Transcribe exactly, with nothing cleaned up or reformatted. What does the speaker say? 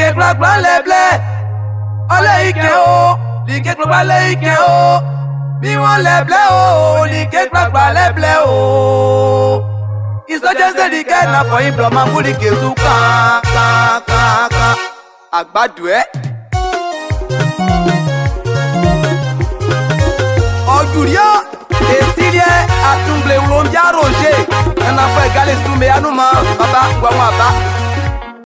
Like black black leble. Ole ike o. Like black ike o. Mi wan leble o. Like black black leble o. Insurgency the guy na for him blood man go like zu ka ka ka ka. Agbadu eh. Ojuria. Esilie atumble ulombia roger. Na fa egal esumbe anuma baba ngwa ngwa ba.